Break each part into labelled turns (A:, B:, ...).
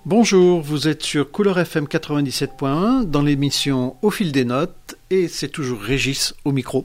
A: Bonjour, vous êtes sur Couleur FM 97.1 dans l'émission Au fil des notes et c'est toujours Régis au micro.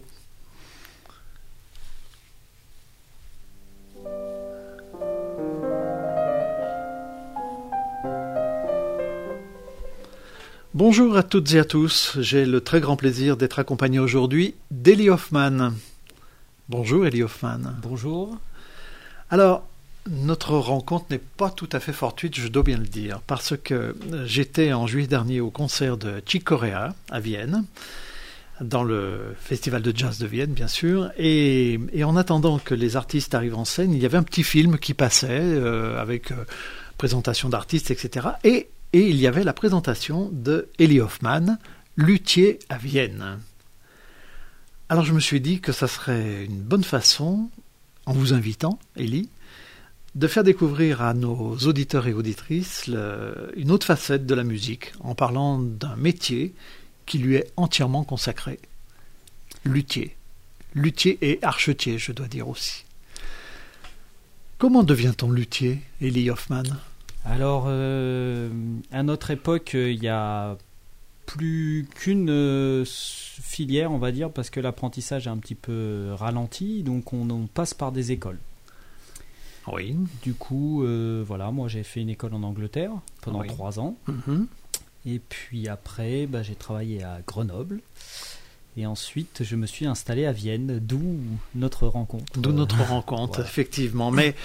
A: Bonjour à toutes et à tous, j'ai le très grand plaisir d'être accompagné aujourd'hui d'Eli Hoffman. Bonjour Eli Hoffman.
B: Bonjour.
A: Alors, notre rencontre n'est pas tout à fait fortuite, je dois bien le dire, parce que j'étais en juillet dernier au concert de Chick Corea à Vienne, dans le festival de jazz de Vienne, bien sûr, et en attendant que les artistes arrivent en scène, il y avait un petit film qui passait avec présentation d'artistes, etc. Et il y avait la présentation de Eli Hoffman, luthier à Vienne. Alors je me suis dit que ça serait une bonne façon, en vous invitant, Eli, de faire découvrir à nos auditeurs et auditrices une autre facette de la musique, en parlant d'un métier qui lui est entièrement consacré. Luthier. Luthier et archetier, je dois dire aussi. Comment devient-on luthier, Eli Hoffman ?
B: Alors, à notre époque, il n'y a plus qu'une filière, on va dire, parce que l'apprentissage est un petit peu ralenti, donc on passe par des écoles.
A: Oui.
B: Du coup, voilà, moi j'ai fait une école en Angleterre pendant 3 ans.
A: Mm-hmm.
B: Et puis après, j'ai travaillé à Grenoble. Et ensuite, je me suis installé à Vienne, d'où notre rencontre.
A: Voilà. Effectivement. Mais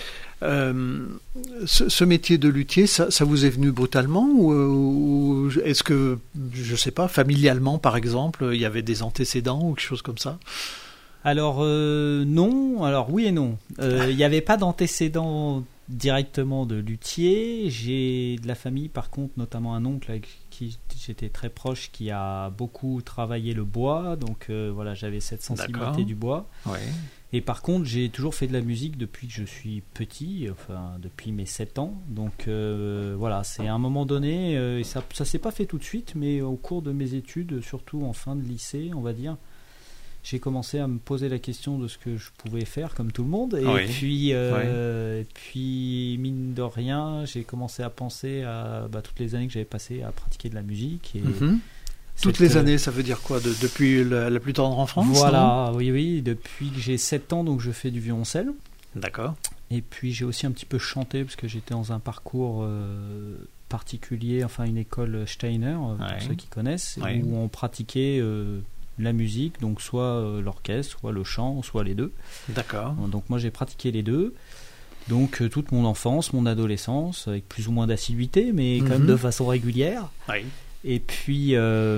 A: ce métier de luthier, ça vous est venu brutalement ou est-ce que, je ne sais pas, familialement par exemple, il y avait des antécédents ou quelque chose comme ça ?
B: Alors non, alors oui et non. Il n'y avait pas d'antécédents directement de luthier. J'ai de la famille par contre, notamment un oncle avec qui j'étais très proche qui a beaucoup travaillé le bois, donc voilà, j'avais cette sensibilité du bois.
A: Ouais.
B: Et par contre j'ai toujours fait de la musique depuis que je suis petit, enfin depuis mes 7 ans, donc voilà, c'est à un moment donné, et ça s'est pas fait tout de suite, mais au cours de mes études, surtout en fin de lycée on va dire, j'ai commencé à me poser la question de ce que je pouvais faire comme tout le monde et puis mine de rien j'ai commencé à penser à toutes les années que j'avais passées à pratiquer de la musique et
A: toutes les années, ça veut dire quoi, depuis la plus tendre enfance?
B: Voilà, oui, depuis que j'ai 7 ans, donc je fais du violoncelle.
A: D'accord.
B: Et puis j'ai aussi un petit peu chanté parce que j'étais dans un parcours particulier, enfin une école Steiner, pour ceux qui connaissent, où on pratiquait la musique, donc soit l'orchestre, soit le chant, soit les deux.
A: D'accord.
B: Donc moi j'ai pratiqué les deux. Donc toute mon enfance, mon adolescence, avec plus ou moins d'assiduité, mais quand même de façon régulière.
A: Oui.
B: Et puis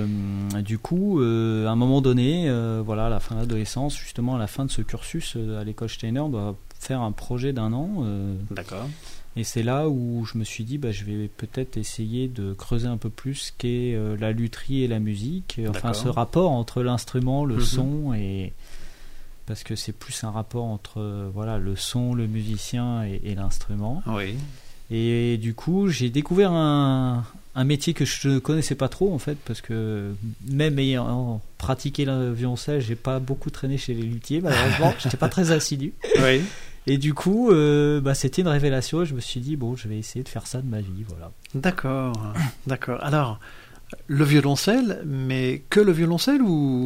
B: du coup, à un moment donné, voilà, à la fin de l'adolescence, justement à la fin de ce cursus à l'école Steiner, on doit faire un projet d'1 an.
A: D'accord.
B: Et c'est là où je me suis dit, je vais peut-être essayer de creuser un peu plus ce qu'est la lutherie et la musique. Enfin, ce rapport entre l'instrument, le son, et parce que c'est plus un rapport entre voilà, le son, le musicien et l'instrument.
A: Oui.
B: Et du coup, j'ai découvert un métier que je ne connaissais pas trop en fait, parce que même ayant pratiqué le violoncelle, j'ai pas beaucoup traîné chez les luthiers, malheureusement. J'étais pas très assidu.
A: Oui.
B: Et du coup, c'était une révélation et je me suis dit, je vais essayer de faire ça de ma vie, voilà.
A: D'accord. Alors, le violoncelle, mais que le violoncelle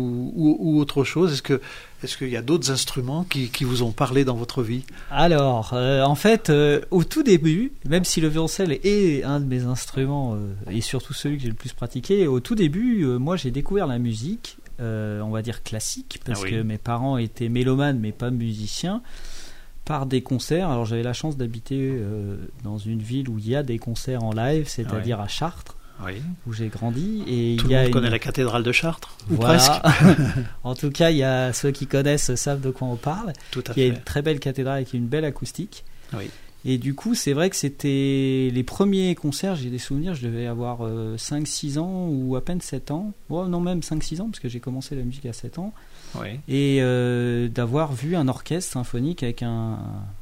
A: ou autre chose ? Est-ce qu'il y a d'autres instruments qui vous ont parlé dans votre vie ?
B: Alors, en fait, au tout début, même si le violoncelle est un de mes instruments et surtout celui que j'ai le plus pratiqué, au tout début, moi j'ai découvert la musique, on va dire classique, parce que mes parents étaient mélomanes mais pas musiciens, par des concerts. Alors j'avais la chance d'habiter dans une ville où il y a des concerts en live, c'est-à-dire à Chartres. Où j'ai grandi. Et
A: tout le monde connaît la cathédrale de Chartres, ou
B: voilà.
A: presque.
B: En tout cas, il y a ceux qui connaissent savent de quoi on parle.
A: Tout à
B: Il y a
A: fait.
B: une très belle cathédrale avec une belle acoustique.
A: Oui.
B: Et du coup, c'est vrai que c'était les premiers concerts, j'ai des souvenirs, je devais avoir 5-6 ans ou à peine 7 ans. Non, même 5-6 ans, parce que j'ai commencé la musique à 7 ans.
A: Oui.
B: Et d'avoir vu un orchestre symphonique avec un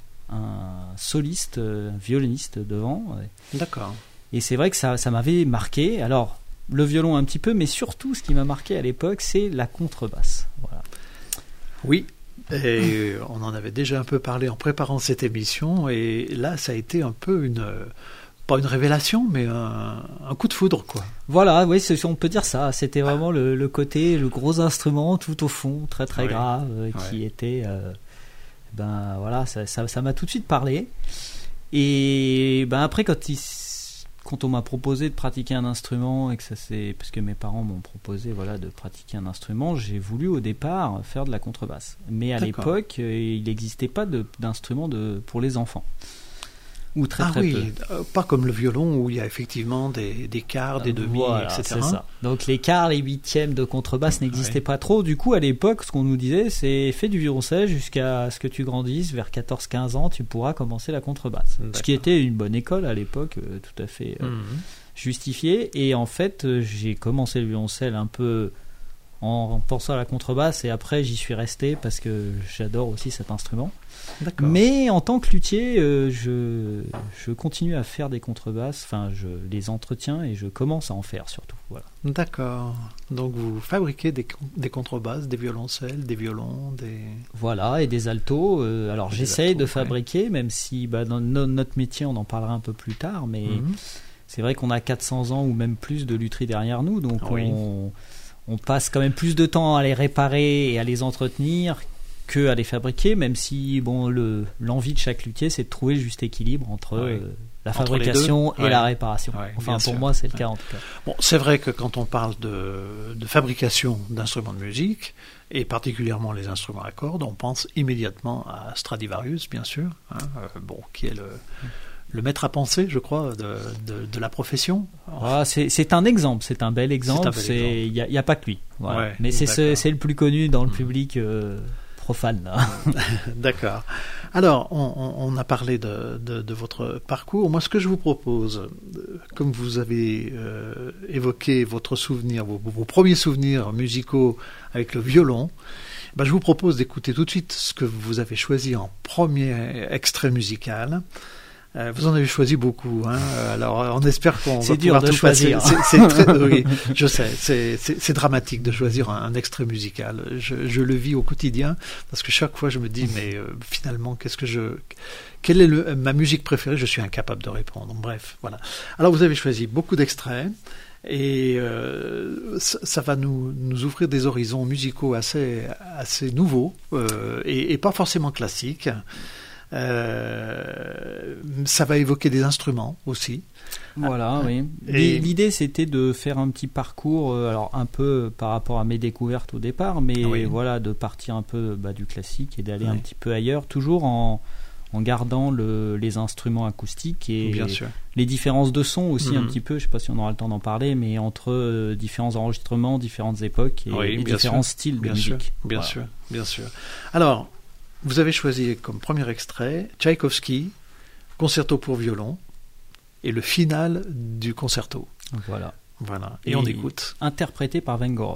B: soliste, un violoniste devant.
A: D'accord.
B: Et c'est vrai que ça m'avait marqué. Alors, le violon un petit peu, mais surtout, ce qui m'a marqué à l'époque, c'est la contrebasse. Voilà.
A: Oui, et on en avait déjà un peu parlé en préparant cette émission, et là, ça a été un peu pas une révélation, mais un coup de foudre, quoi.
B: Voilà, oui, on peut dire ça. C'était vraiment le côté, le gros instrument tout au fond, très très grave, qui était, ben voilà, ça m'a tout de suite parlé. Et ben après, quand on m'a proposé de pratiquer un instrument et que parce que mes parents m'ont proposé, voilà, de pratiquer un instrument, j'ai voulu au départ faire de la contrebasse. Mais à l'époque, il n'existait pas d'instrument pour les enfants. Ou très peu.
A: Pas comme le violon où il y a effectivement des quarts, des demi,
B: voilà,
A: etc.
B: C'est ça. Donc les quarts, les huitièmes de contrebasse n'existaient pas trop. Du coup, à l'époque, ce qu'on nous disait, c'est fais du violoncelle jusqu'à ce que tu grandisses, vers 14-15 ans, tu pourras commencer la contrebasse. Ce qui était une bonne école à l'époque, tout à fait justifié. Et en fait, j'ai commencé le violoncelle un peu en pensant à la contrebasse et après j'y suis resté parce que j'adore aussi cet instrument.
A: D'accord.
B: Mais en tant que luthier, je continue à faire des contrebasses, enfin je les entretiens et je commence à en faire surtout. Voilà.
A: D'accord. Donc vous fabriquez des contrebasses, des violoncelles, des violons,
B: Voilà, et des altos. Alors j'essaye de fabriquer, même si dans notre métier on en parlera un peu plus tard, mais c'est vrai qu'on a 400 ans ou même plus de lutherie derrière nous, donc on passe quand même plus de temps à les réparer et à les entretenir que à les fabriquer, même si l'envie de chaque luthier c'est de trouver le juste équilibre entre la fabrication et la réparation. Enfin pour moi c'est le cas en tout cas.
A: Bon, c'est vrai que quand on parle de fabrication d'instruments de musique et particulièrement les instruments à cordes, on pense immédiatement à Stradivarius bien sûr, qui est le maître à penser, je crois, de la profession.
B: C'est un exemple, c'est un bel exemple. Il n'y a pas que lui. Voilà. Mais c'est le plus connu dans le public profane.
A: D'accord. Alors, on a parlé de votre parcours. Moi, ce que je vous propose, comme vous avez évoqué votre souvenir, vos premiers souvenirs musicaux avec le violon, je vous propose d'écouter tout de suite ce que vous avez choisi en premier extrait musical. Vous en avez choisi beaucoup, alors on espère qu'on va pouvoir tout choisir. C'est très, oui, je sais, c'est dramatique de choisir un extrait musical. Je le vis au quotidien parce que chaque fois je me dis mais finalement quelle est ma musique préférée? Je suis incapable de répondre. Bref, voilà. Alors vous avez choisi beaucoup d'extraits et ça va nous ouvrir des horizons musicaux assez nouveaux et pas forcément classiques. Ça va évoquer des instruments aussi.
B: Voilà, oui. L'idée c'était de faire un petit parcours, alors un peu par rapport à mes découvertes au départ, mais voilà, de partir un peu du classique et d'aller un petit peu ailleurs, toujours en gardant les instruments acoustiques et les différences de son aussi un petit peu. Je ne sais pas si on aura le temps d'en parler, mais entre différents enregistrements, différentes époques et différents styles de musique.
A: Bien sûr. Alors, vous avez choisi comme premier extrait Tchaïkovski, concerto pour violon, et le final du concerto.
B: Voilà.
A: Et on écoute.
B: Interprété par Vengorov.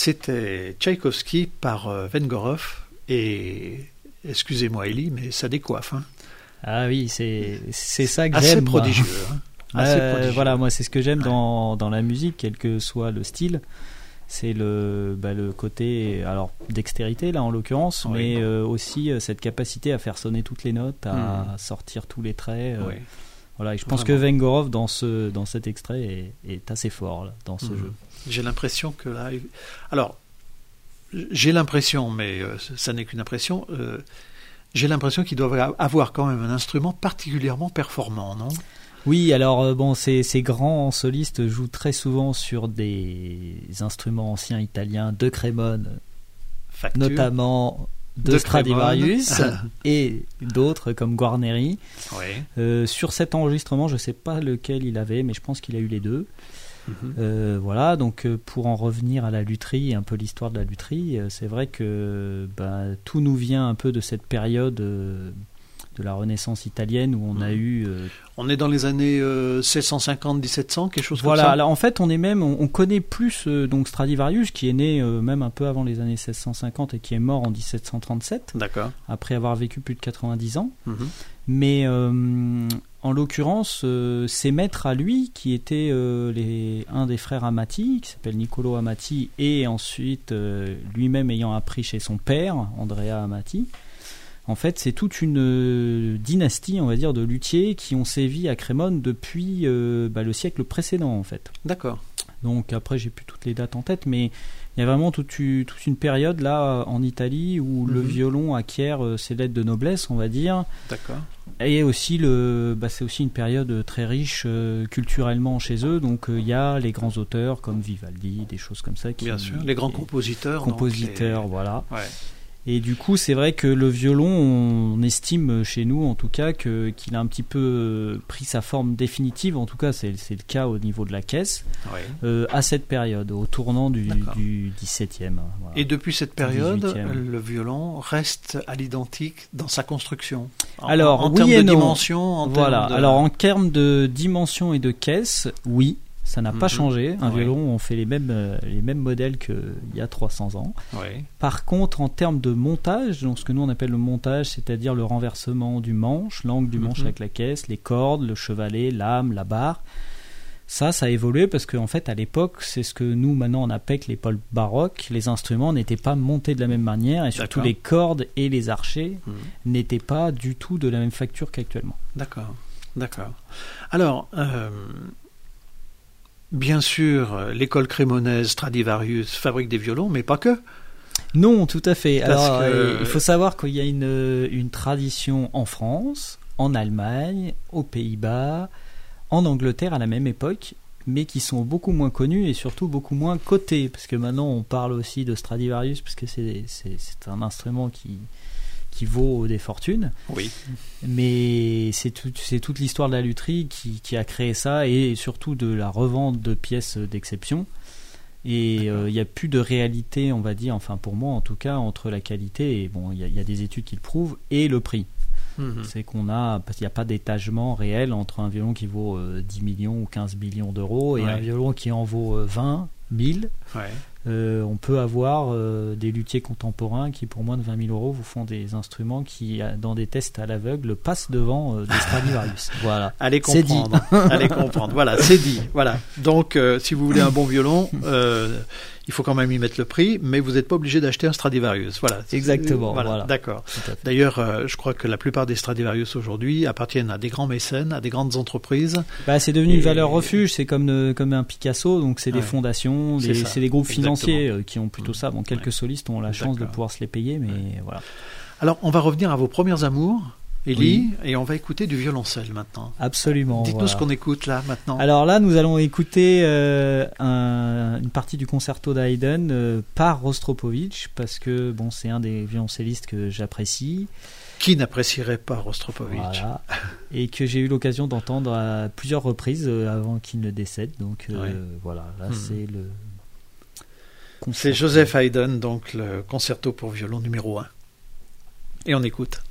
A: c'était Tchaïkovski par Vengorov. Et excusez-moi Elie, mais ça décoiffe. Hein.
B: Ah oui, c'est ça que
A: Assez
B: j'aime.
A: prodigieux. Hein. Assez prodigieux.
B: Voilà, moi c'est ce que j'aime dans la musique, quel que soit le style. C'est le côté dextérité là en l'occurrence,
A: Oui.
B: mais aussi cette capacité à faire sonner toutes les notes, à sortir tous les traits.
A: Oui.
B: Voilà, et je pense
A: Vraiment.
B: que Vengorov dans cet extrait est assez fort là, dans ce jeu.
A: J'ai l'impression que là... Alors, j'ai l'impression, mais ça n'est qu'une impression, j'ai l'impression qu'ils doivent avoir quand même un instrument particulièrement performant, non ?
B: Oui, alors ces grands solistes jouent très souvent sur des instruments anciens italiens de Crémone,
A: Facture.
B: notamment de Stradivarius et d'autres comme Guarneri.
A: Oui.
B: Sur cet enregistrement, je ne sais pas lequel il avait, mais je pense qu'il a eu les deux. Voilà, donc pour en revenir à la lutherie, un peu l'histoire de la lutherie, c'est vrai que tout nous vient un peu de cette période de la Renaissance italienne où on a eu...
A: On est dans les années 1650-1700, quelque chose
B: voilà,
A: comme ça.
B: alors en fait on connaît plus donc Stradivarius qui est né même un peu avant les années 1650 et qui est mort en 1737,
A: D'accord.
B: après avoir vécu plus de 90 ans.
A: Mhm.
B: Mais en l'occurrence, ses maîtres à lui, qui étaient un des frères Amati, qui s'appelle Niccolo Amati, et ensuite lui-même ayant appris chez son père, Andrea Amati, en fait, c'est toute une dynastie, on va dire, de luthiers qui ont sévi à Crémone depuis le siècle précédent, en fait.
A: D'accord.
B: Donc après, j'ai plus toutes les dates en tête, mais il y a vraiment toute une période là en Italie où le violon acquiert ses lettres de noblesse, on va dire.
A: D'accord.
B: Et aussi c'est aussi une période très riche culturellement chez eux. Donc il y a les grands auteurs comme Vivaldi, des choses comme ça.
A: Bien sûr, les grands compositeurs.
B: Compositeurs, voilà.
A: Ouais.
B: Et du coup, c'est vrai que le violon, on estime chez nous, en tout cas, qu'il a un petit peu pris sa forme définitive. En tout cas, c'est le cas au niveau de la caisse, à cette période, au tournant du 17e. Voilà.
A: Et depuis cette période,
B: 18e.
A: le violon reste à l'identique dans sa construction.
B: Alors,
A: en
B: oui
A: termes
B: et
A: de
B: non.
A: dimension,
B: Voilà. Alors, en termes de dimension et de caisse, oui. Ça n'a pas changé. Un violon, on fait les mêmes modèles qu'il y a 300 ans.
A: Oui.
B: Par contre, en termes de montage, donc ce que nous on appelle le montage, c'est-à-dire le renversement du manche, l'angle du manche avec la caisse, les cordes, le chevalet, l'âme, la barre, ça a évolué parce qu'en fait, à l'époque, c'est ce que nous maintenant on appelle l'époque baroque. Les instruments n'étaient pas montés de la même manière et surtout les cordes et les archets n'étaient pas du tout de la même facture qu'actuellement.
A: D'accord. Alors... bien sûr, l'école crémonaise Stradivarius fabrique des violons, mais pas que.
B: Non, tout à fait. Alors,
A: que...
B: il faut savoir qu'il y a une tradition en France, en Allemagne, aux Pays-Bas, en Angleterre à la même époque, mais qui sont beaucoup moins connus et surtout beaucoup moins cotés. Parce que maintenant, on parle aussi de Stradivarius, parce que c'est un instrument qui vaut des fortunes.
A: Oui.
B: Mais c'est toute l'histoire de la lutherie qui a créé ça et surtout de la revente de pièces d'exception. Et il n'y a plus de réalité, on va dire, enfin pour moi en tout cas, entre la qualité, et bon, il y a des études qui le prouvent, et le prix. C'est parce qu'il n'y a pas d'étagement réel entre un violon qui vaut 10 millions ou 15 millions d'euros et un violon qui en vaut 20 000. On peut avoir des luthiers contemporains qui pour moins de 20 000 euros vous font des instruments qui dans des tests à l'aveugle passent devant des Stradivarius. Voilà.
A: Allez comprendre. Allez comprendre. Voilà, c'est dit. Voilà. Donc si vous voulez un bon violon, il faut quand même y mettre le prix, mais vous n'êtes pas obligé d'acheter un Stradivarius. Voilà.
B: Exactement. Voilà.
A: D'accord. D'ailleurs, je crois que la plupart des Stradivarius aujourd'hui appartiennent à des grands mécènes, à des grandes entreprises.
B: C'est devenu une valeur refuge. C'est comme un Picasso. Donc c'est des fondations, c'est des groupes financiers qui ont plutôt ça. Bon, quelques solistes ont la chance de pouvoir se les payer, mais voilà.
A: Alors, on va revenir à vos premières amours. Élie, et on va écouter du violoncelle maintenant.
B: Absolument.
A: Dites-nous ce qu'on écoute là maintenant.
B: Alors là, nous allons écouter une partie du concerto d'Haydn par Rostropovitch, parce que bon, c'est un des violoncellistes que j'apprécie.
A: Qui n'apprécierait pas Rostropovitch ?
B: Voilà. Et que j'ai eu l'occasion d'entendre à plusieurs reprises avant qu'il ne décède. Donc voilà, là c'est le concerto.
A: C'est Joseph Haydn, donc le concerto pour violon numéro 1. Et on écoute.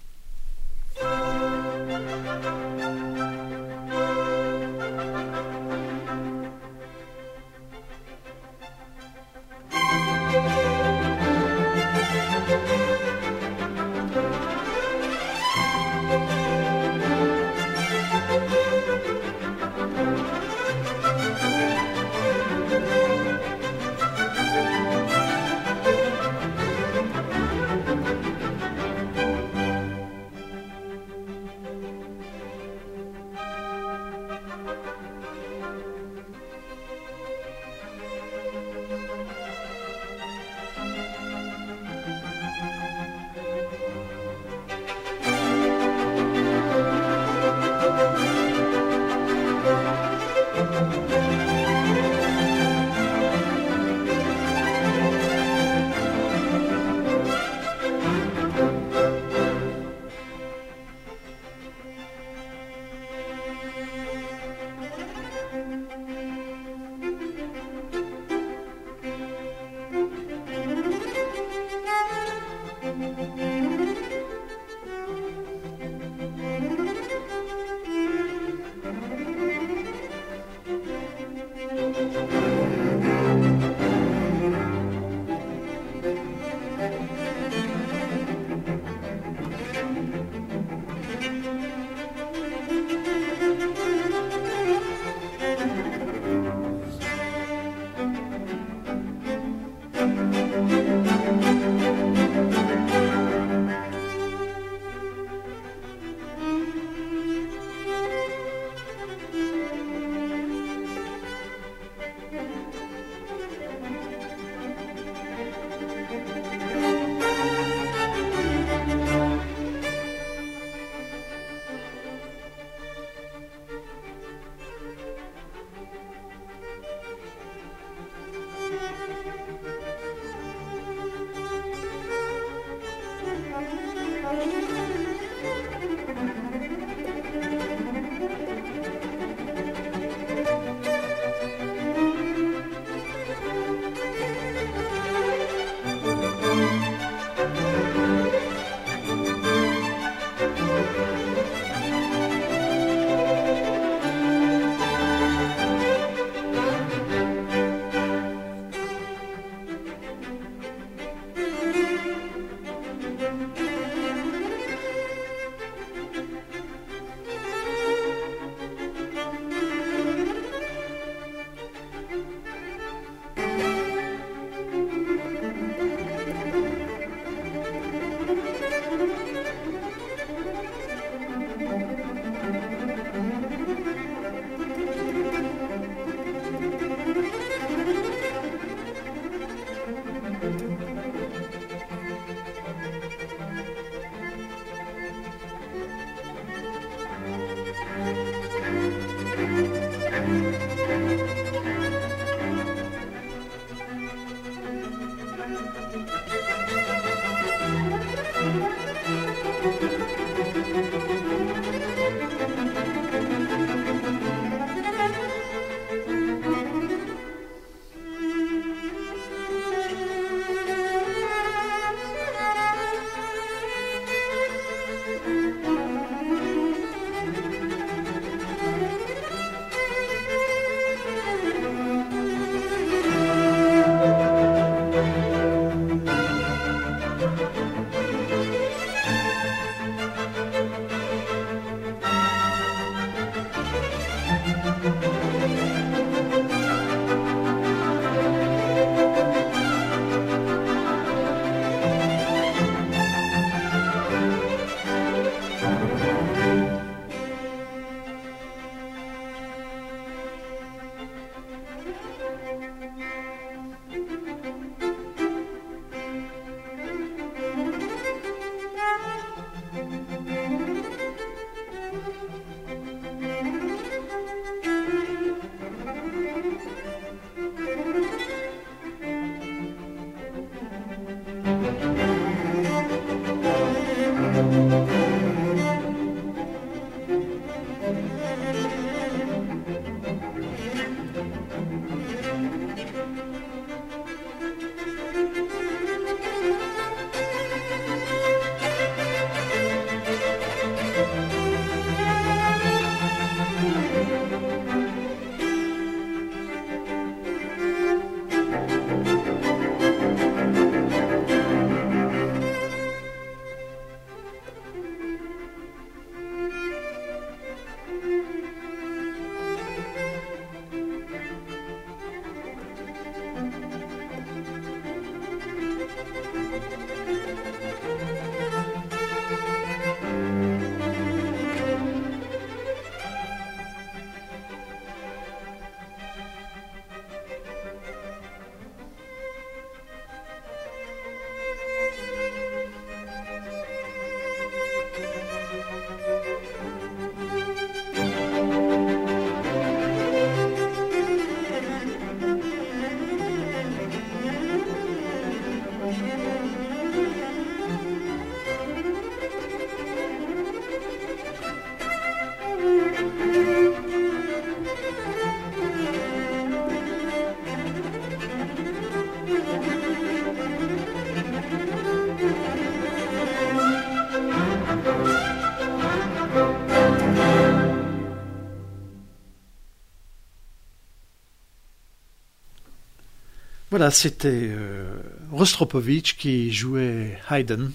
A: Voilà, c'était Rostropovitch qui jouait Haydn.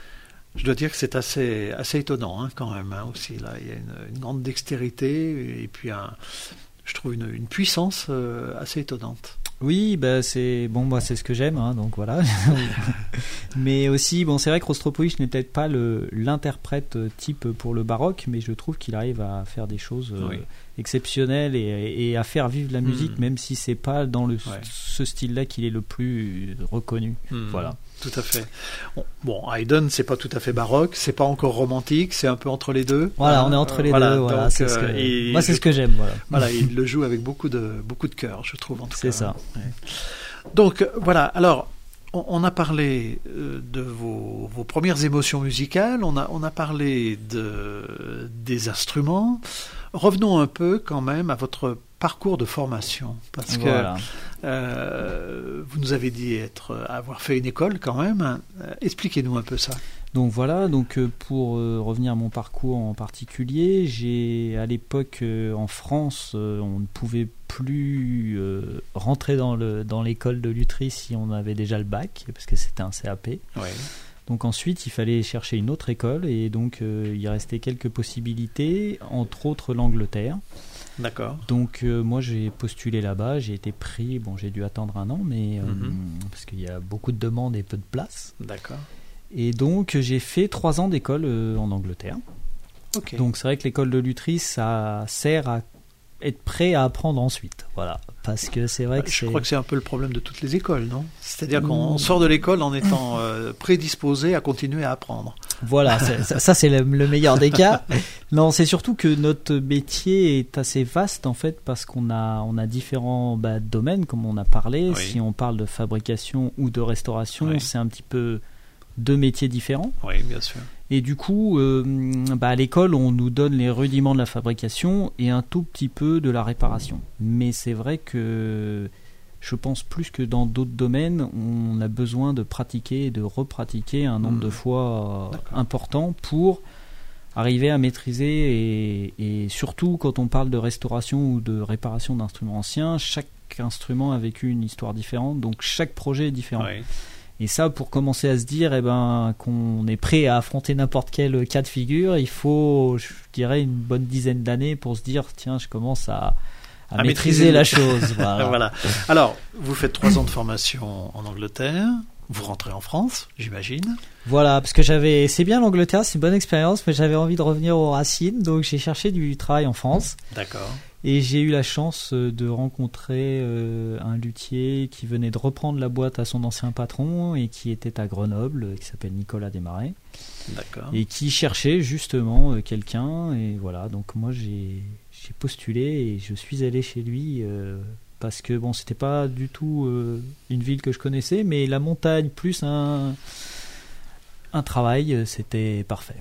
A: Je dois dire que c'est assez étonnant hein, quand même hein, aussi. Là, il y a une grande dextérité et puis je trouve une puissance assez étonnante.
B: Oui, bah c'est bon, moi c'est ce que j'aime, hein, donc voilà. Mais aussi, bon, c'est vrai que Rostropovitch n'est peut-être pas l'interprète type pour le baroque, mais je trouve qu'il arrive à faire des choses exceptionnelles et à faire vivre la musique, même si c'est pas dans ce style-là qu'il est le plus reconnu. Voilà.
A: Tout à fait. Bon, Haydn, c'est pas tout à fait baroque, c'est pas encore romantique, c'est un peu entre les deux.
B: Voilà, on est entre les deux. Voilà, donc, c'est ce que j'aime.
A: Voilà, il le joue avec beaucoup de cœur, je trouve en tout cas.
B: C'est ça.
A: Ouais. Donc voilà. Alors, on a parlé de vos premières émotions musicales, on a parlé des instruments. Revenons un peu quand même à votre parcours de formation, parce
B: Voilà.
A: que vous nous avez dit avoir fait une école quand même. Expliquez-nous un peu ça.
B: Donc voilà, pour revenir à mon parcours en particulier, j'ai à l'époque en France, on ne pouvait plus rentrer dans l'école de lutherie si on avait déjà le bac, parce que c'était un CAP.
A: Oui.
B: Donc ensuite, il fallait chercher une autre école, et donc il restait quelques possibilités, entre autres l'Angleterre.
A: D'accord.
B: Donc moi j'ai postulé là-bas, j'ai été pris, bon j'ai dû attendre un an, mais parce qu'il y a beaucoup de demandes et peu de places.
A: D'accord.
B: Et donc j'ai fait 3 ans d'école en Angleterre.
A: Ok.
B: Donc c'est vrai que l'école de lutherie, ça sert à être prêt à apprendre ensuite. Voilà. Parce que c'est vrai que
A: Je crois que c'est un peu le problème de toutes les écoles, non? C'est-à-dire qu'on sort de l'école en étant prédisposé à continuer à apprendre.
B: Voilà, ça c'est le meilleur des cas. Non, c'est surtout que notre métier est assez vaste en fait, parce qu'on a différents domaines, comme on a parlé.
A: Oui.
B: Si on parle de fabrication ou de restauration,
A: Oui.
B: c'est un petit peu 2 métiers différents.
A: Oui, bien sûr.
B: Et du coup, à l'école, on nous donne les rudiments de la fabrication et un tout petit peu de la réparation. Mais c'est vrai que je pense plus que dans d'autres domaines, on a besoin de pratiquer et de repratiquer un nombre de fois important pour arriver à maîtriser. Et surtout, quand on parle de restauration ou de réparation d'instruments anciens, chaque instrument a vécu une histoire différente, donc chaque projet est différent.
A: Oui.
B: Et ça, pour commencer à se dire qu'on est prêt à affronter n'importe quel cas de figure, il faut, je dirais, une bonne dizaine d'années pour se dire, tiens, je commence à maîtriser la chose. Voilà.
A: Voilà. Alors, vous faites 3 ans de formation en Angleterre, vous rentrez en France, j'imagine.
B: Voilà, parce que c'est bien l'Angleterre, c'est une bonne expérience, mais j'avais envie de revenir aux racines, donc j'ai cherché du travail en France.
A: D'accord.
B: Et j'ai eu la chance de rencontrer un luthier qui venait de reprendre la boîte à son ancien patron et qui était à Grenoble, qui s'appelle Nicolas Desmarais.
A: D'accord.
B: Et qui cherchait justement quelqu'un. Et voilà, donc moi j'ai postulé et je suis allé chez lui parce que bon, c'était pas du tout une ville que je connaissais, mais la montagne plus un travail, c'était parfait.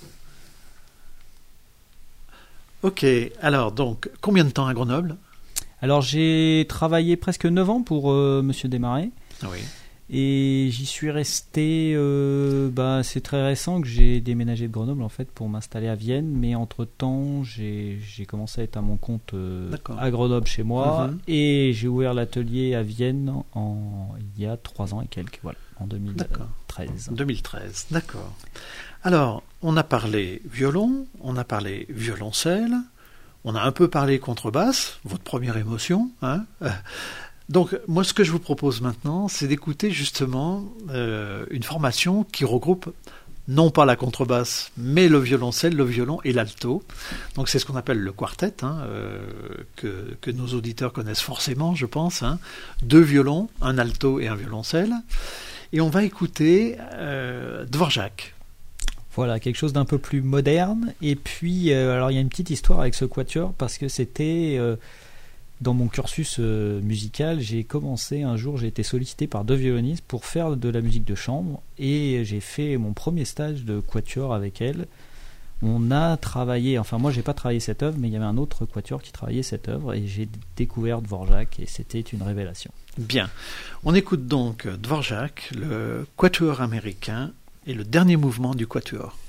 A: Ok, alors donc, combien de temps à Grenoble?
B: Alors j'ai travaillé presque 9 ans pour Monsieur Desmarais.
A: Oui.
B: Et j'y suis resté, c'est très récent que j'ai déménagé de Grenoble en fait pour m'installer à Vienne, mais entre temps j'ai commencé à être à mon compte à Grenoble chez moi, et j'ai ouvert l'atelier à Vienne il y a 3 ans et quelques, voilà, en 2013.
A: 2013, d'accord. Alors, on a parlé violon, on a parlé violoncelle, on a un peu parlé contrebasse, votre première émotion, hein. Donc, moi, ce que je vous propose maintenant, c'est d'écouter justement une formation qui regroupe non pas la contrebasse, mais le violoncelle, le violon et l'alto. Donc, c'est ce qu'on appelle le quartet, hein, que nos auditeurs connaissent forcément, je pense, hein. 2 violons, un alto et un violoncelle. Et on va écouter Dvorak.
B: Voilà, quelque chose d'un peu plus moderne. Et puis, alors il y a une petite histoire avec ce quatuor, parce que c'était... dans mon cursus musical, j'ai commencé un jour, j'ai été sollicité par 2 violonistes pour faire de la musique de chambre, et j'ai fait mon premier stage de quatuor avec elles. On a travaillé, enfin moi j'ai pas travaillé cette œuvre, mais il y avait un autre quatuor qui travaillait cette œuvre, et j'ai découvert Dvorak, et c'était une révélation.
A: Bien, on écoute donc Dvorak, le quatuor américain, et le dernier mouvement du quatuor.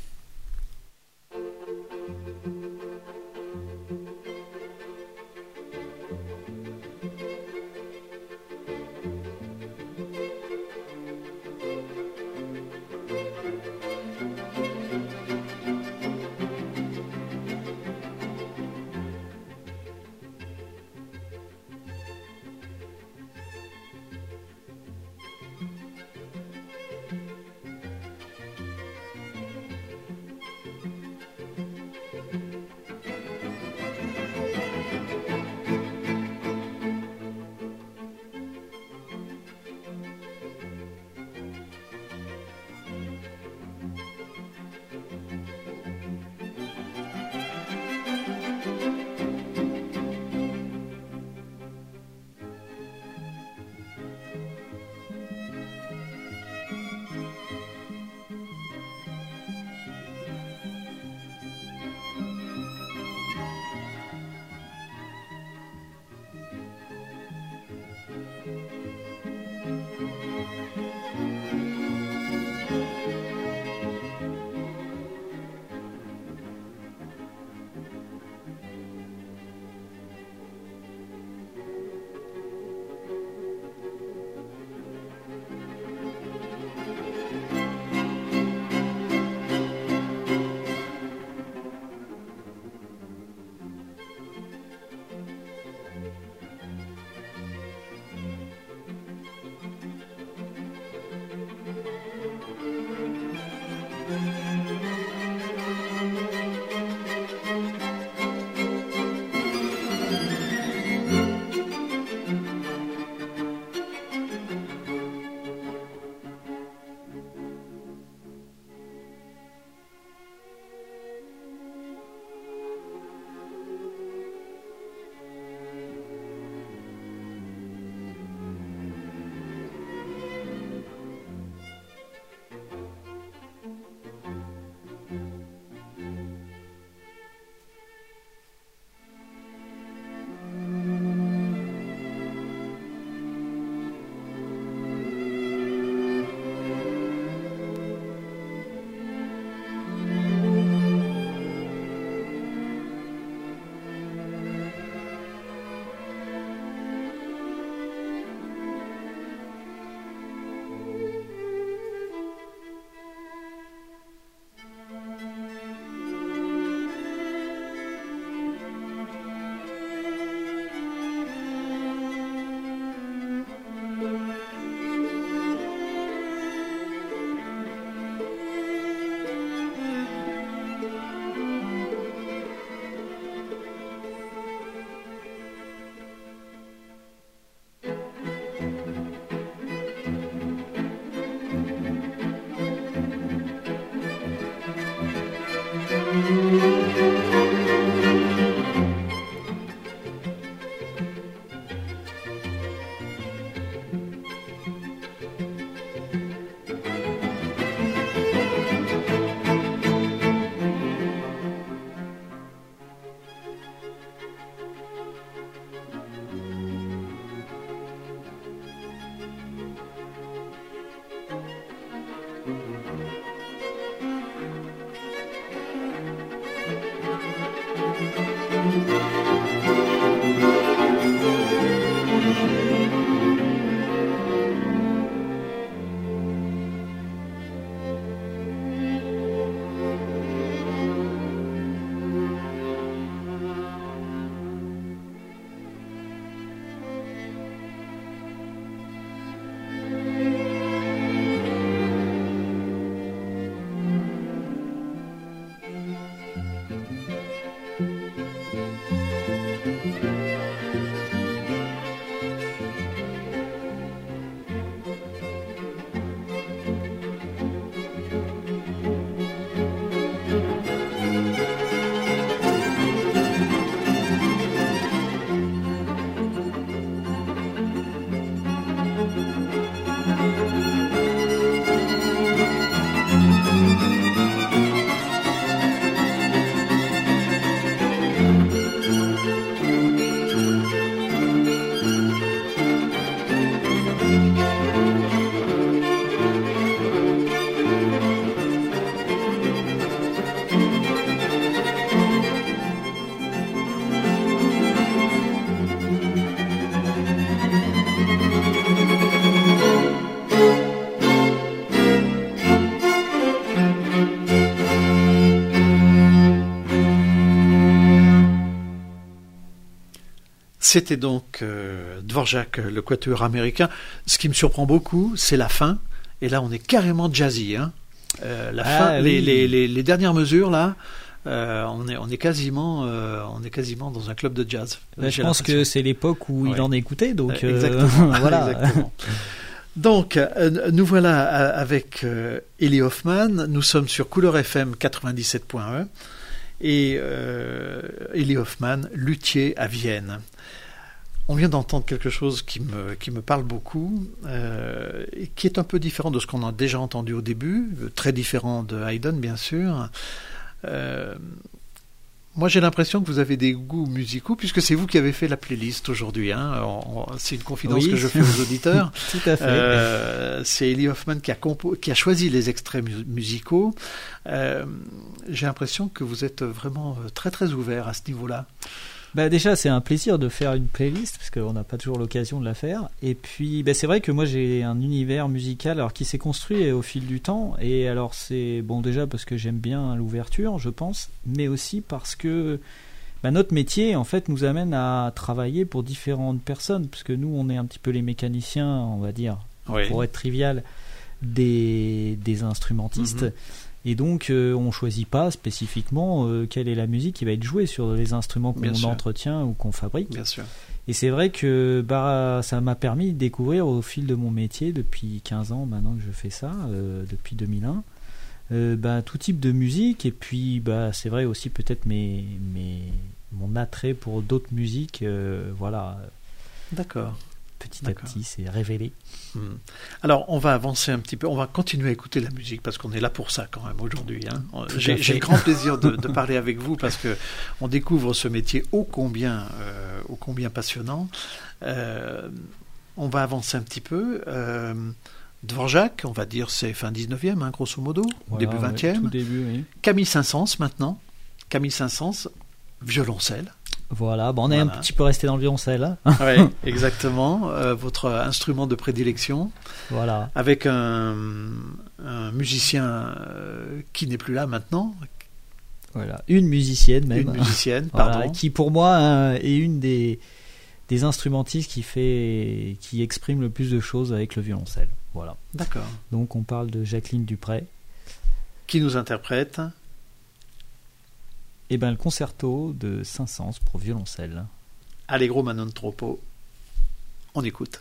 A: C'était donc Dvorak, le quatuor américain. Ce qui me surprend beaucoup, c'est la fin. Et là, on est carrément jazzy. Hein. Fin, oui. les dernières mesures, là, on est quasiment dans un club de jazz.
B: Je pense que c'est l'époque où il en écoutait. Donc,
A: exactement.
B: Voilà.
A: Exactement. Donc, nous voilà avec Eli Hoffman. Nous sommes sur Couleur FM 97.1. Et Eli Hoffman, luthier à Vienne. On vient d'entendre quelque chose qui me parle beaucoup, et qui est un peu différent de ce qu'on a déjà entendu au début, très différent de Haydn, bien sûr. Moi, j'ai l'impression que vous avez des goûts musicaux, puisque c'est vous qui avez fait la playlist aujourd'hui. Hein. C'est une confidence que je fais aux auditeurs.
B: Tout à fait.
A: C'est Eli Hoffman qui a choisi les extraits musicaux. J'ai l'impression que vous êtes vraiment très très ouvert à ce niveau-là.
B: Bah déjà, c'est un plaisir de faire une playlist parce qu'on n'a pas toujours l'occasion de la faire. Et puis, c'est vrai que moi j'ai un univers musical qui s'est construit au fil du temps. Et alors c'est déjà parce que j'aime bien l'ouverture, je pense, mais aussi parce que notre métier en fait nous amène à travailler pour différentes personnes, parce que nous on est un petit peu les mécaniciens, on va dire, pour être trivial, des instrumentistes. Mm-hmm. Et donc, on ne choisit pas spécifiquement quelle est la musique qui va être jouée sur les instruments qu'on entretient ou qu'on fabrique.
A: Bien sûr.
B: Et c'est vrai que ça m'a permis de découvrir au fil de mon métier, depuis 15 ans maintenant que je fais ça, depuis 2001, tout type de musique. Et puis, c'est vrai aussi peut-être mon attrait pour d'autres musiques. Voilà.
A: D'accord.
B: Petit à petit, c'est révélé.
A: Alors, on va avancer un petit peu. On va continuer à écouter la musique parce qu'on est là pour ça quand même aujourd'hui. Hein. J'ai le grand plaisir de parler avec vous parce que on découvre ce métier ô combien passionnant. On va avancer un petit peu. Dvorak, on va dire, c'est fin 19e, hein, grosso modo,
B: voilà,
A: début 20e.
B: Tout début, oui.
A: Camille Saint-Saëns maintenant. Camille Saint-Saëns, violoncelle.
B: Voilà, on est un petit peu resté dans le violoncelle.
A: Oui, exactement. Votre instrument de prédilection.
B: Voilà.
A: Avec un musicien qui n'est plus là maintenant.
B: Voilà, une musicienne même.
A: Une musicienne, pardon.
B: Voilà, qui pour moi est une des instrumentistes qui exprime le plus de choses avec le violoncelle. Voilà.
A: D'accord.
B: Donc on parle de Jacqueline Dupray.
A: Qui nous interprète
B: le concerto de Saint-Saëns pour violoncelle.
A: Allegro ma non troppo. On écoute.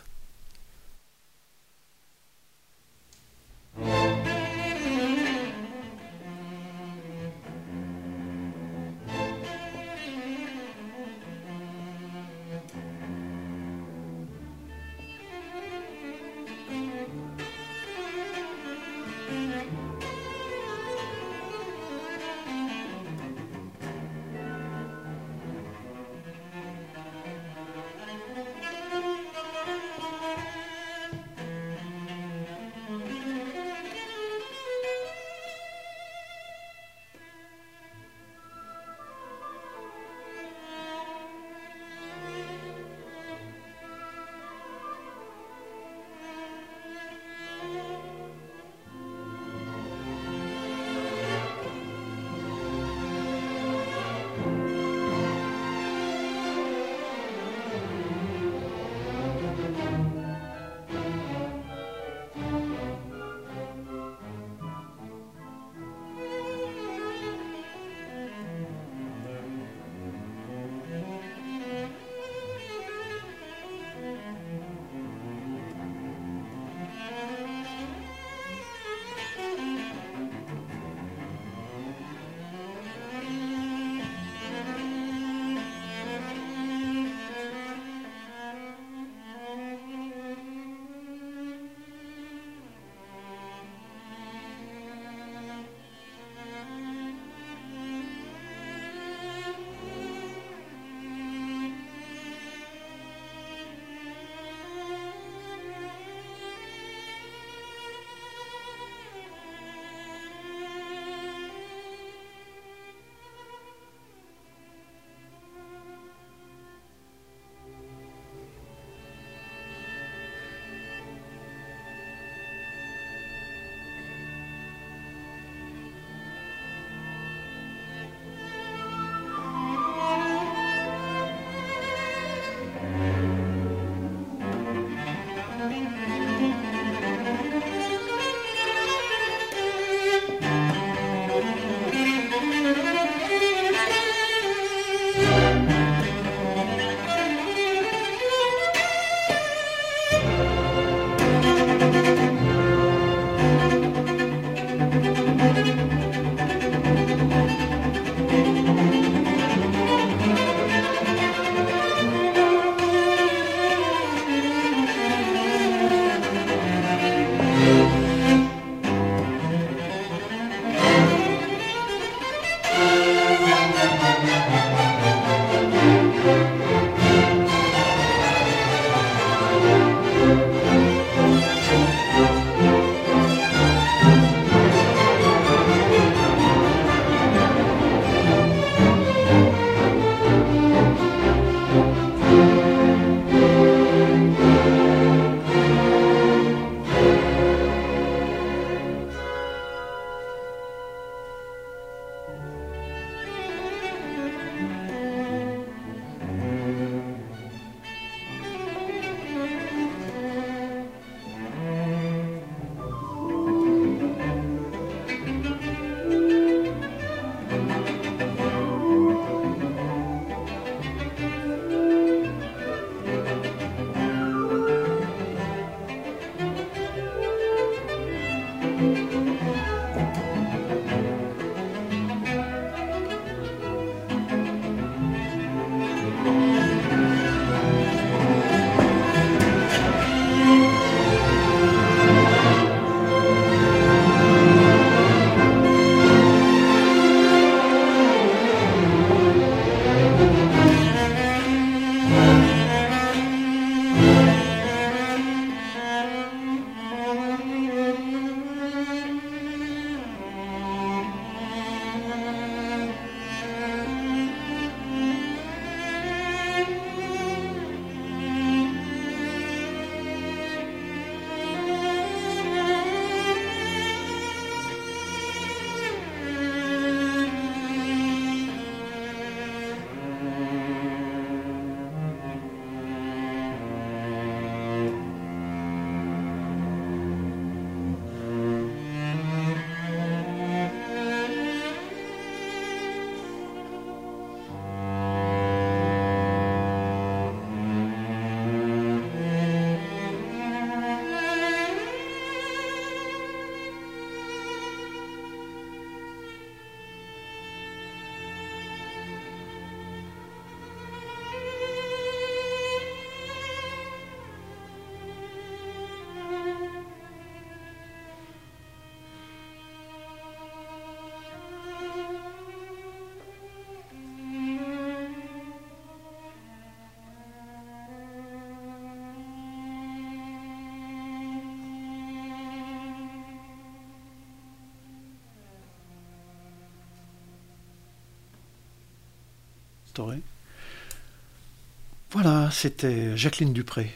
A: Voilà, c'était Jacqueline Dupré.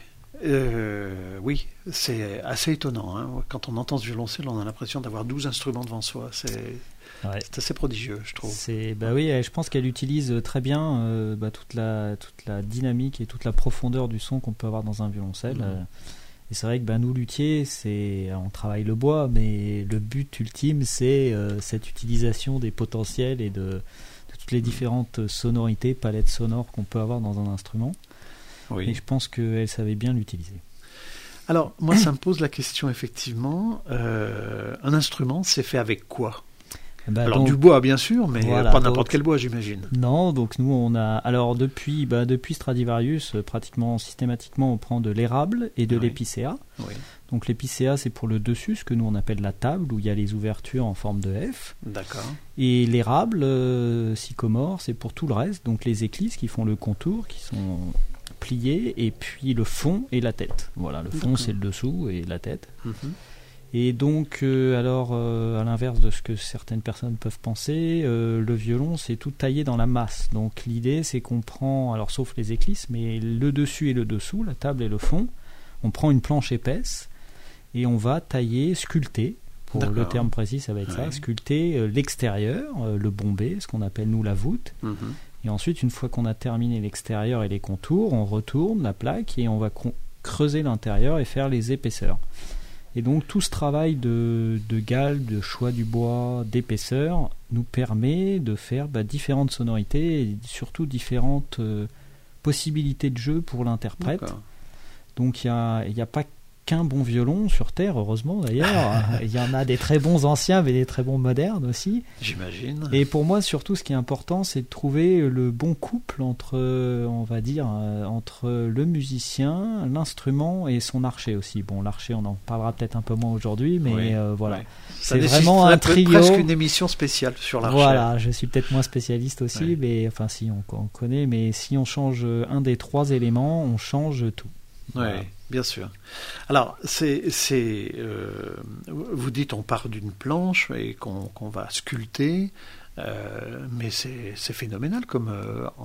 A: Oui, c'est assez étonnant. Hein. Quand on entend ce violoncelle, on a l'impression d'avoir 12 instruments devant soi. C'est assez prodigieux, je trouve.
B: Oui, je pense qu'elle utilise très bien toute la dynamique et toute la profondeur du son qu'on peut avoir dans un violoncelle. Et c'est vrai que nous, luthiers, on travaille le bois, mais le but ultime, c'est cette utilisation des potentiels et de toutes les différentes sonorités, palettes sonores qu'on peut avoir dans un instrument. Oui. Et je pense qu'elle savait bien l'utiliser.
A: Alors, moi, ça me pose la question, effectivement. Un instrument, c'est fait avec quoi ? Alors, donc, du bois, bien sûr, mais voilà, pas n'importe quel bois, j'imagine.
B: Non, donc nous, on a... Alors, depuis Stradivarius, pratiquement systématiquement, on prend de l'érable et de l'épicéa. Oui. Donc, l'épicéa, c'est pour le dessus, ce que nous, on appelle la table, où il y a les ouvertures en forme de F.
A: D'accord.
B: Et l'érable, sycomore, c'est pour tout le reste. Donc, les éclisses qui font le contour, qui sont pliées, et puis le fond et la tête. Voilà, le fond, c'est le dessous et la tête. Et donc, à l'inverse de ce que certaines personnes peuvent penser, le violon, c'est tout taillé dans la masse. Donc, l'idée, c'est qu'on prend, alors sauf les éclisses, mais le dessus et le dessous, la table et le fond, on prend une planche épaisse et on va tailler, sculpter, pour le terme précis, ça va être ça, sculpter l'extérieur, le bombé, ce qu'on appelle nous la voûte. Et ensuite, une fois qu'on a terminé l'extérieur et les contours, on retourne la plaque et on va creuser l'intérieur et faire les épaisseurs. Et donc tout ce travail de galbe, de choix du bois, d'épaisseur nous permet de faire différentes sonorités et surtout différentes possibilités de jeu pour l'interprète. D'accord. Donc il n'y a pas qu'un bon violon sur Terre, heureusement d'ailleurs. Il y en a des très bons anciens, mais des très bons modernes aussi.
A: J'imagine.
B: Et pour moi, surtout, ce qui est important, c'est de trouver le bon couple entre, on va dire, entre le musicien, l'instrument et son archet aussi. Bon, l'archet, on en parlera peut-être un peu moins aujourd'hui, mais voilà.
A: Oui.
B: C'est vraiment un trio.
A: Presque une émission spéciale sur l'archet.
B: Voilà, je suis peut-être moins spécialiste aussi, mais enfin si on connaît, mais si on change un des 3 éléments, on change tout. Voilà.
A: Oui, bien sûr. Alors, vous dites on part d'une planche et qu'on va sculpter, mais c'est phénoménal comme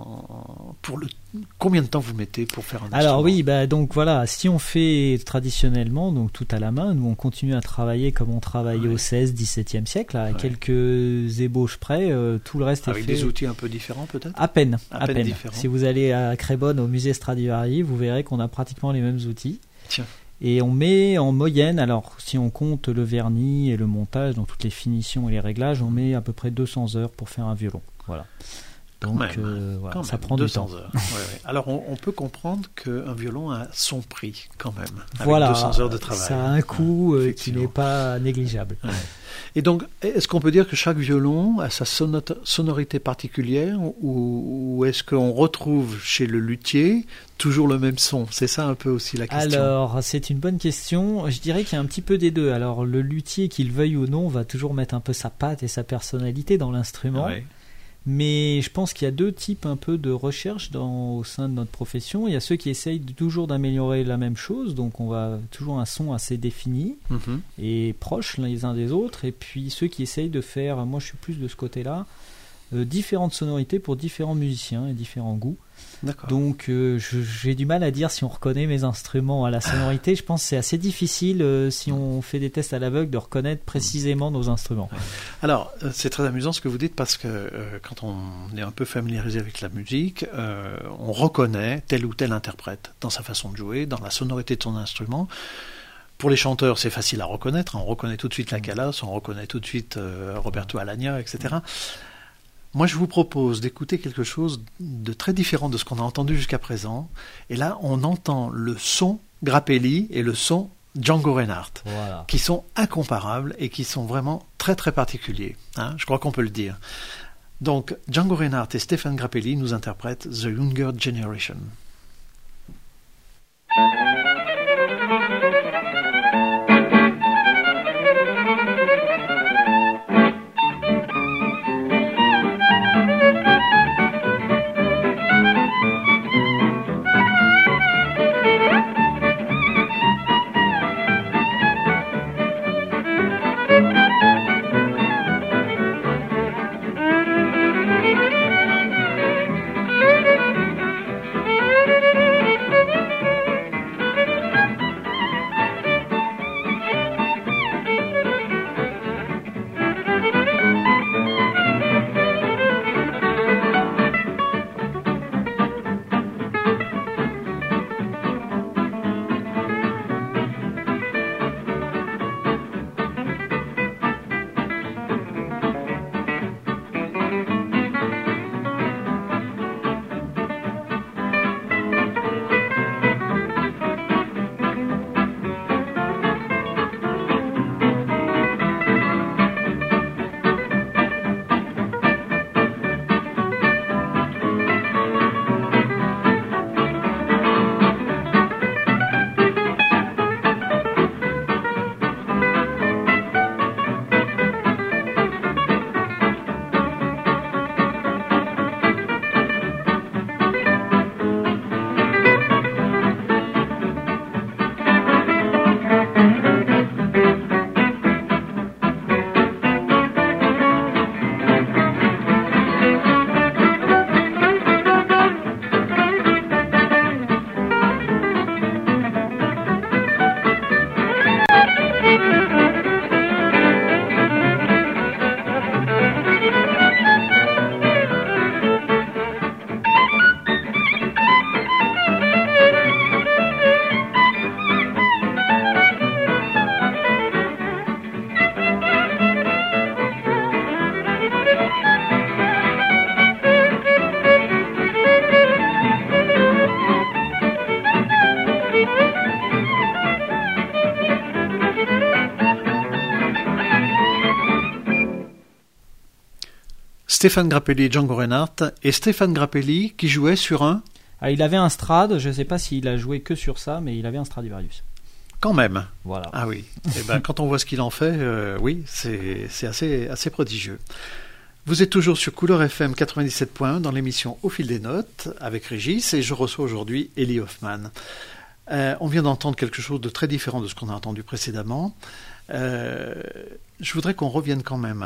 A: combien de temps vous mettez pour faire un instrument?
B: Alors oui, donc voilà, si on fait traditionnellement, donc tout à la main, nous on continue à travailler comme on travaillait au 16, 17e siècle, à quelques ébauches près, tout le reste
A: avec
B: est fait.
A: Avec des outils un peu différents peut-être?
B: À peine.
A: Différents.
B: Si vous allez à Crébonne au musée Stradivari, vous verrez qu'on a pratiquement les mêmes outils.
A: Tiens.
B: Et on met en moyenne, alors si on compte le vernis et le montage, donc toutes les finitions et les réglages, on met à peu près 200 heures pour faire un violon. Voilà. Donc voilà, ça prend 200
A: du temps. Heures. Alors on peut comprendre qu'un violon a son prix quand même. Avec
B: voilà,
A: 200 heures de travail.
B: Ça a un coût qui n'est pas négligeable.
A: Ouais. Et donc, est-ce qu'on peut dire que chaque violon a sa sonorité particulière ou est-ce qu'on retrouve chez le luthier toujours le même son? C'est ça un peu aussi la question.
B: Alors, c'est une bonne question. Je dirais qu'il y a un petit peu des deux. Alors, le luthier, qu'il veuille ou non, va toujours mettre un peu sa patte et sa personnalité dans l'instrument. Ouais. Mais je pense qu'il y a 2 types un peu de recherche au sein de notre profession. Il y a ceux qui essayent toujours d'améliorer la même chose, donc on va toujours un son assez défini et proche les uns des autres. Et puis ceux qui essayent de faire, moi je suis plus de ce côté-là, différentes sonorités pour différents musiciens et différents goûts.
A: D'accord.
B: Donc j'ai du mal à dire si on reconnaît mes instruments à la sonorité. Je pense que c'est assez difficile si on fait des tests à l'aveugle de reconnaître précisément nos instruments.
A: Alors c'est très amusant ce que vous dites parce que quand on est un peu familiarisé avec la musique, on reconnaît tel ou tel interprète dans sa façon de jouer, dans la sonorité de son instrument. Pour les chanteurs, c'est facile à reconnaître. On reconnaît tout de suite la Callas, on reconnaît tout de suite Roberto Alagna, etc. Moi, je vous propose d'écouter quelque chose de très différent de ce qu'on a entendu jusqu'à présent. Et là, on entend le son Grappelli et le son Django Reinhardt, qui sont incomparables et qui sont vraiment très très particuliers. Hein, je crois qu'on peut le dire. Donc, Django Reinhardt et Stéphane Grappelli nous interprètent The Younger Generation. Stéphane Grappelli et Django Reinhardt, et Stéphane Grappelli qui jouait sur un...
B: Ah, il avait un Strad, je ne sais pas s'il a joué que sur ça, mais il avait un Stradivarius.
A: Quand même.
B: Voilà.
A: Ah oui. Eh ben, quand on voit ce qu'il en fait, oui, c'est assez prodigieux. Vous êtes toujours sur Couleur FM 97.1 dans l'émission Au fil des notes avec Régis et je reçois aujourd'hui Eli Hoffman. On vient d'entendre quelque chose de très différent de ce qu'on a entendu précédemment. Je voudrais qu'on revienne quand même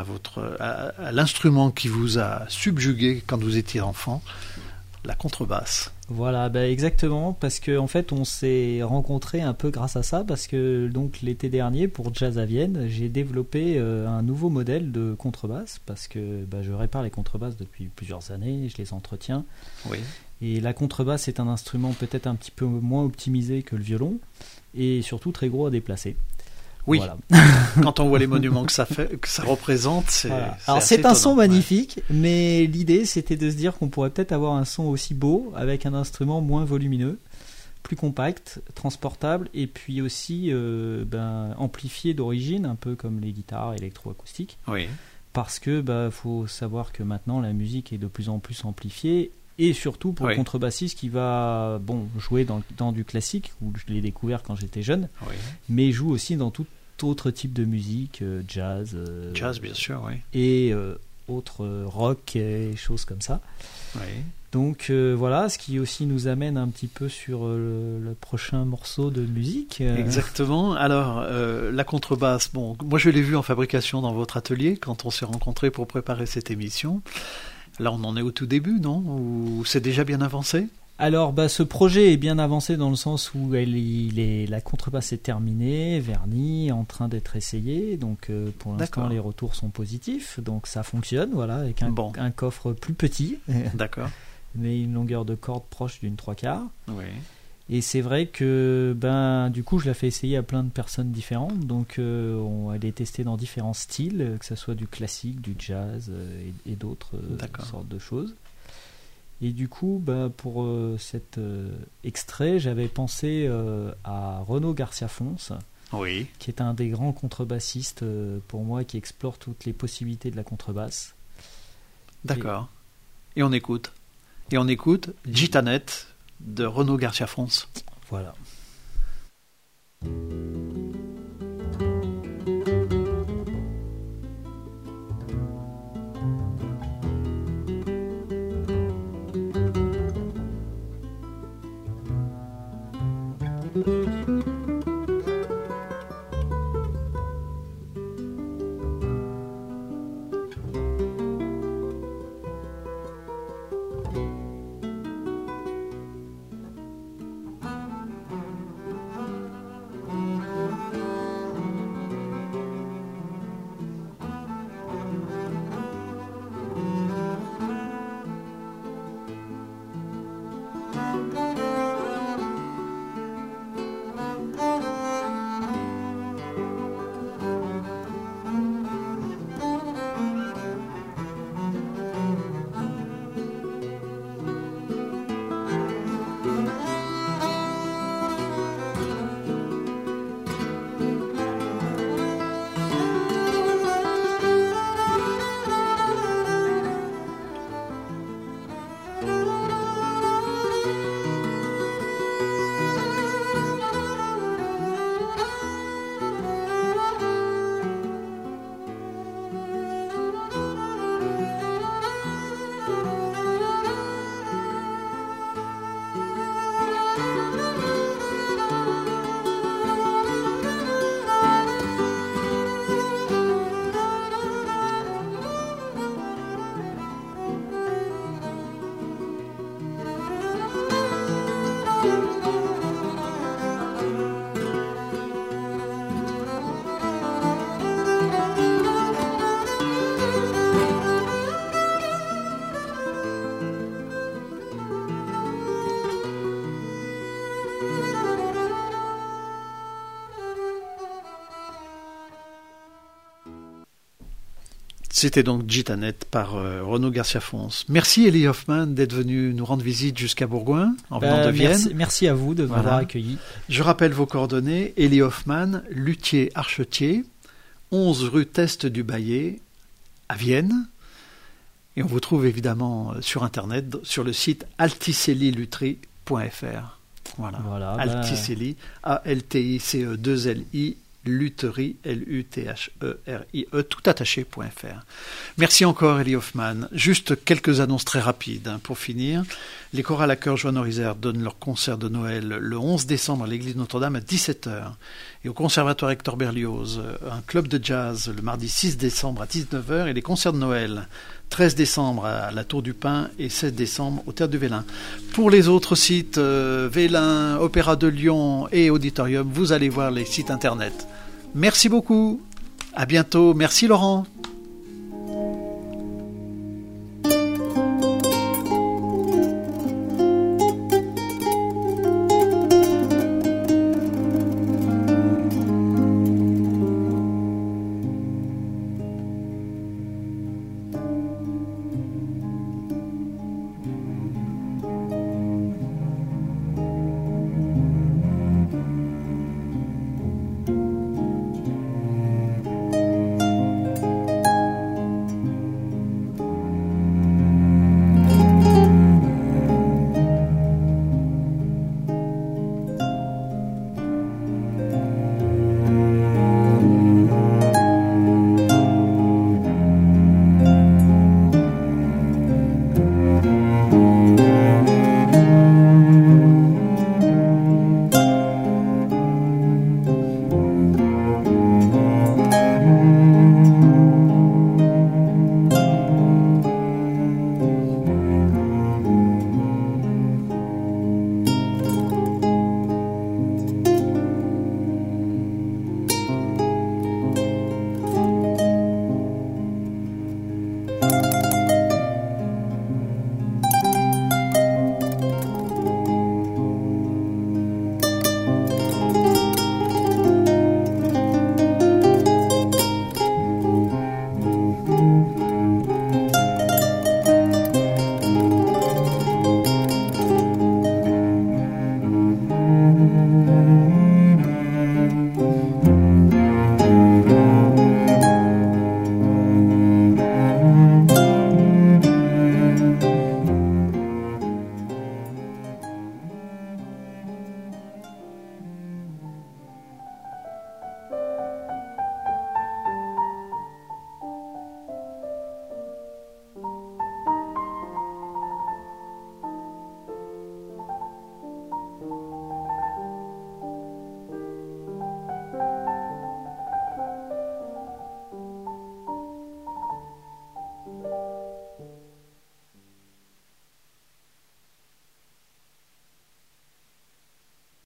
A: à l'instrument qui vous a subjugué quand vous étiez enfant, la contrebasse.
B: Voilà, exactement, parce que en fait on s'est rencontrés un peu grâce à ça, parce que donc l'été dernier pour Jazz à Vienne, j'ai développé un nouveau modèle de contrebasse, parce que je répare les contrebasses depuis plusieurs années, je les entretiens.
A: Oui.
B: Et la contrebasse est un instrument peut-être un petit peu moins optimisé que le violon, et surtout très gros à déplacer.
A: Oui,
B: voilà.
A: Quand on voit les monuments que ça représente, c'est
B: voilà.
A: c'est
B: Alors
A: assez
B: c'est un son
A: étonnant,
B: magnifique, mais l'idée c'était de se dire qu'on pourrait peut-être avoir un son aussi beau avec un instrument moins volumineux, plus compact, transportable, et puis aussi amplifié d'origine, un peu comme les guitares électroacoustiques.
A: Oui.
B: Parce que faut savoir que maintenant la musique est de plus en plus amplifiée. Et surtout pour le contrebassiste qui va jouer dans du classique, où je l'ai découvert quand j'étais jeune, mais joue aussi dans tout autre type de musique, jazz.
A: Jazz, bien sûr, oui.
B: Et autres rock et choses comme ça.
A: Oui.
B: Donc voilà, ce qui aussi nous amène un petit peu sur le prochain morceau de musique.
A: Exactement. Alors, la contrebasse, moi je l'ai vue en fabrication dans votre atelier quand on s'est rencontrés pour préparer cette émission. Là, on en est au tout début, non? Ou c'est déjà bien avancé?
B: Alors, ce projet est bien avancé dans le sens où la contrebasse est terminée, vernie, en train d'être essayée. Donc, pour l'instant, les retours sont positifs. Donc, ça fonctionne, voilà, avec un coffre plus petit.
A: D'accord.
B: Mais une longueur de corde proche d'une 3/4.
A: Oui.
B: Et c'est vrai que du coup je la fais essayer à plein de personnes différentes, donc elle est testée dans différents styles, que ce soit du classique, du jazz et d'autres sortes de choses. Et du coup pour cet extrait j'avais pensé à Renaud Garcia-Fons, qui est un des grands contrebassistes pour moi, qui explore toutes les possibilités de la contrebasse.
A: D'accord. Et on écoute Gitanette de Renaud Garcia-Fons.
B: Voilà.
A: C'était donc Gitanette par Renaud Garcia-Fons. Merci Eli Hoffman d'être venu nous rendre visite jusqu'à Bourgoin en venant de Vienne.
B: Merci à vous de m'avoir accueilli.
A: Je rappelle vos coordonnées. Eli Hoffman, luthier archetier, 11 rue Teste du Baillet à Vienne. Et on vous trouve évidemment sur Internet, sur le site alticellilutherie.fr. Voilà. Alticelli, A-L-T-I-C-E-2-L-I, lutherie, L-U-T-H-E-R-I-E, toutattaché.fr. Merci encore, Elie Hoffmann. Juste quelques annonces très rapides pour finir. Les chorales à chœur Joanne-Orisère donnent leur concert de Noël le 11 décembre à l'église Notre-Dame à 17h. Et au conservatoire Hector Berlioz, un club de jazz le mardi 6 décembre à 19h. Et les concerts de Noël 13 décembre à la Tour du Pin et 16 décembre au Théâtre du Vélin. Pour les autres sites, Vélin, Opéra de Lyon et Auditorium, vous allez voir les sites internet. Merci beaucoup. À bientôt. Merci Laurent.